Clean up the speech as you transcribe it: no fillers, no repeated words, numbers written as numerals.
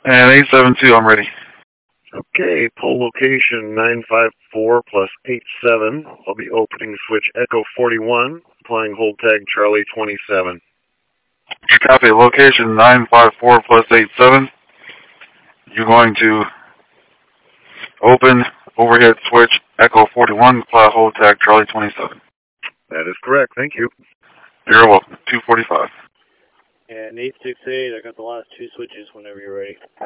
And 872, I'm ready. Okay, pull location 954 plus 87. I'll be opening switch Echo 41, applying hold tag Charlie 27. Copy. Location 954 plus 87. You're going to open overhead switch Echo 41, apply hold tag Charlie 27. That is correct. Thank you. You're welcome. 245. And 868, I got the last two switches whenever you're ready.